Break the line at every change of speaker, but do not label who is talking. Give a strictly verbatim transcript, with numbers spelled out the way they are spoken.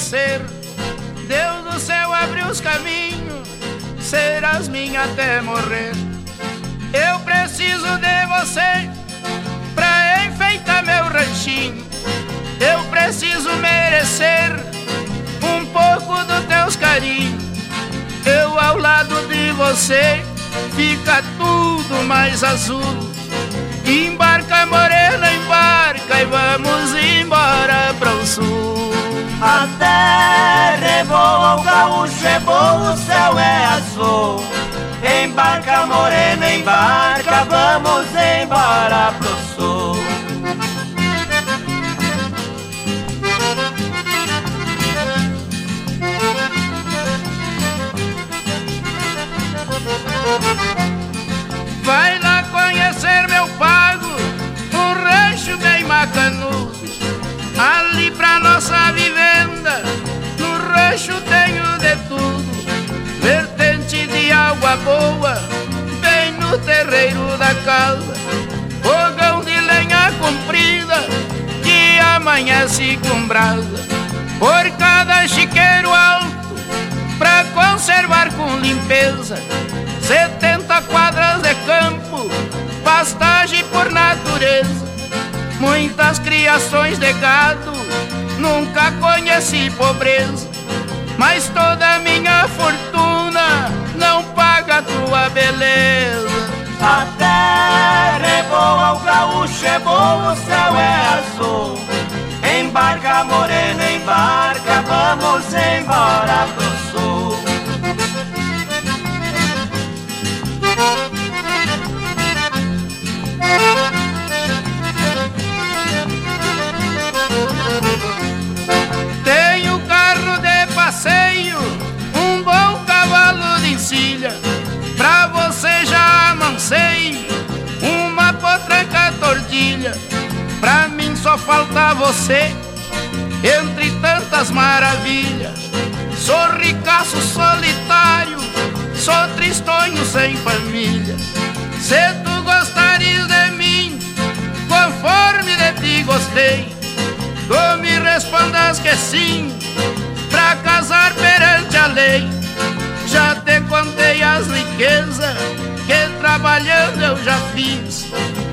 merecer. Deus do céu abriu os caminhos, serás minha até morrer. Eu preciso de você pra enfeitar meu ranchinho. Eu preciso merecer um pouco dos teus carinhos. Eu ao lado de você fica tudo mais azul. Embarca, morena, embarca e vamos embora para o sul.
A terra é boa, o gaúcho é bom, o céu é azul. Embarca, morena, embarca, vamos embora pro sul.
Vai lá conhecer meu pago, um rancho bem macanudo. Ali pra nossa vivenda, no rancho tenho de tudo. Vertente de água boa, bem no terreiro da casa. Fogão de lenha comprida, que amanhece com brasa. Por cada chiqueiro alto, pra conservar com limpeza. Setenta quadras de campo, pastagem por natureza. Muitas criações de gado, nunca conheci pobreza. Mas toda minha fortuna não paga tua beleza.
A terra é boa, o gaúcho é bom, o céu é azul. Embarca, morena, embarca, vamos embora pro sul.
Tenho carro de passeio, um bom cavalo de encilha. Pra você já amancei uma potranca tordilha. Pra mim só falta você, entre tantas maravilhas. Sou ricaço solitário, sou tristonho sem família. Se tu gostares de mim, conforme de ti gostei, tu me respondas que sim, pra casar perante a lei. Já te contei as riquezas que trabalhando eu já fiz.